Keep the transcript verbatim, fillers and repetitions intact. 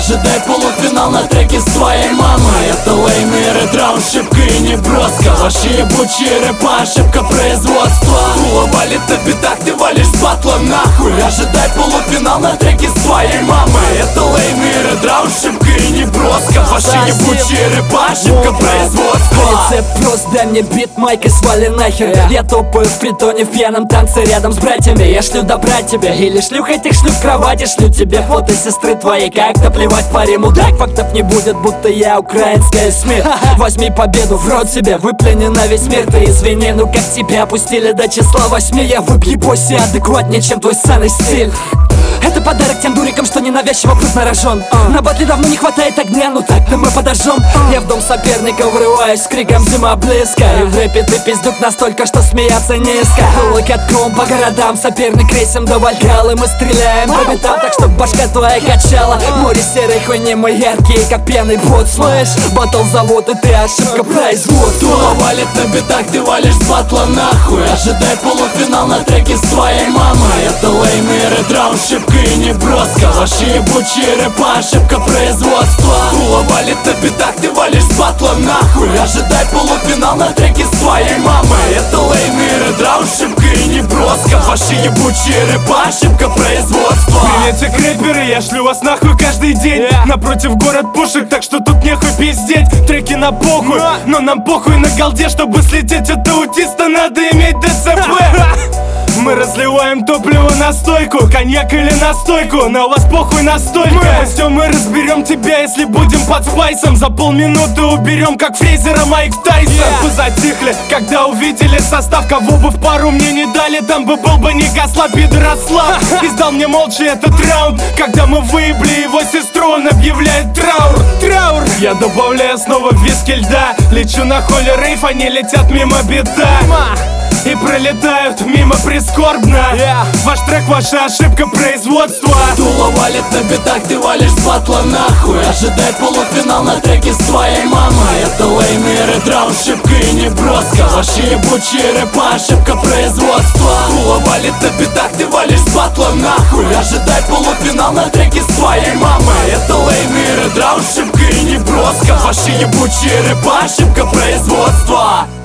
Ожидай полуфинал на треке с твоей мамой. Это лейный ретро, ошибка и не броска. Ваши ебучие рэпа, ошибка производства. Кула валит на битах, ты валишь с батла нахуй. Ожидай полуфинал на треке с твоей мамой. Это лейный ретро, ошибка и не броска. Ваши ебучие рэпа, ошибка производства. Рецепт прост, дай мне бит, майк и свали нахер. Я топаю в притоне в пьяном танце рядом с братьями. Я шлю добра тебе, или шлюх этих шлю в кровати. Шлю тебе фото сестры твоей, как-то плевать по риму. Так фактов не будет, будто я украинская СМИ. Возьми победу в рот себе, выплюни на весь мир. Ты извини, ну как тебя опустили до числа восьми. Я выпью боси адекватнее, чем твой ссаный стиль. Это подарок тем дурикам, что ненавязчиво путь на рожон. На батле давно не хватает огня, ну так-то мы подожжем. Я в дом соперника врываюсь с криком «Зима близко». И в рэпе ты пиздюк настолько, что смеяться низко. Локотком по городам, соперник рейсом до Вальгаллы. Мы стреляем по битам, так что башка твоя качала. Море серой хуйни, мы яркие, как пьяный бот. Слышь, батл зовут, и ты ошибка производства. Тула валит на битах, ты валишь с батла нахуй. Ожидай полуфинал на треке с твоей мамой. Это лейный ретро, ошибка и не броска. Ваши ебучие рэпа, ошибка производства. Тула валит на битах, ты валишь с батла нахуй. Ожидай полуфинал на треке с твоей мамой. Это лейный ретро, ошибка и не броска. Ваши ебучие рэпа, ошибка производства. Приветик, рэперы, я шлю вас нахуй каждый день. yeah. Напротив город пушек, так что тут нехуй пиздеть. Треки на похуй, no. но нам похуй на голде. Чтобы слететь от аутиста, надо иметь ДЦП. Мы разливаем топливо на стойку, коньяк или настойку. На вас похуй настолько. Все мы разберем тебя, если будем под спайсом. За полминуты уберем, как Фрейзера Майк Тайсон. yeah. Вы затихли, когда увидели состав. Кого бы в пару мне не дали, там бы был бы не Гасла, пидорослав. Издал мне молча этот раунд. Когда мы выебли его сестру, он объявляет траур. Траур. Я добавляю снова виски льда. Лечу на холле рейф, они летят мимо бита и пролетают мимо прискорбно. yeah. Ваш трек, ваша ошибка производства. Тула валит на битах, ты валишь с батла нахуй. Ожидай полуфинал на треке с твоей мамой. Это лейный ретро, ошибка и не броска. Ваши ебучие рэпа, ошибка производства. Тула валит на битах, ты валишь с батла нахуй. Ожидай полуфинал на треке с твоей мамой. Это лейный ретро, ошибка и не броска. Ваши ебучие рэпа, ошибка производства.